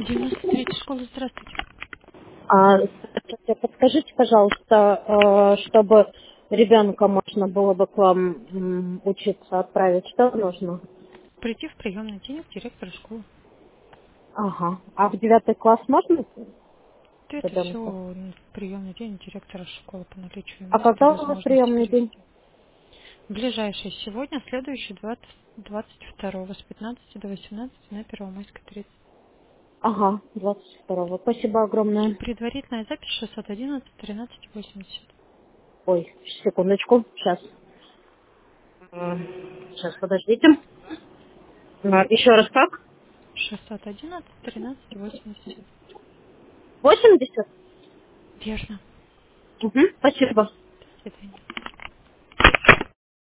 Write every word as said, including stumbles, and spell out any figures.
девяносто третья школа, здравствуйте. А, здравствуйте. Подскажите, пожалуйста, э, чтобы ребенка можно было бы к вам м, учиться отправить, что нужно? Прийти в приемный день к директору школы. Ага. А в девятый класс можно Это все ребенка? в приемный день директора школы по наличию А имеете когда у вас возможность приемный день? перевести. Ближайший сегодня, следующий двадцать второго с пятнадцати до восемнадцати на Первомайской тридцать. Ага, двадцать второго. Спасибо огромное. Предварительная запись шестьсот одиннадцать тринадцать восемьдесят. Ой, секундочку, сейчас. Сейчас, подождите. А, Еще раз как? шестьсот одиннадцать тринадцать восемьдесят. восемьдесят? Верно. Угу, спасибо. До свидания.